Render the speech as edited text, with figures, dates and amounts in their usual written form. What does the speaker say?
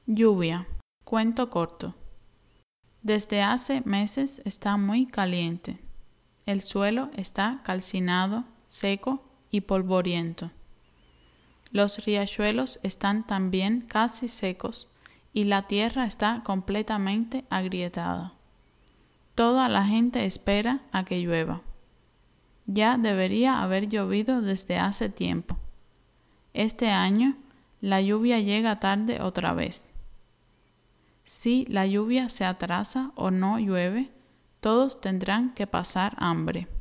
Lluvia. Cuento corto. Desde hace meses está muy caliente. El suelo está calcinado, seco y polvoriento. Los riachuelos están también casi secos y la tierra está completamente agrietada. Toda la gente espera a que llueva. Ya debería haber llovido desde hace tiempo. Este año la lluvia llega tarde otra vez. Si la lluvia se atrasa o no llueve, todos tendrán que pasar hambre.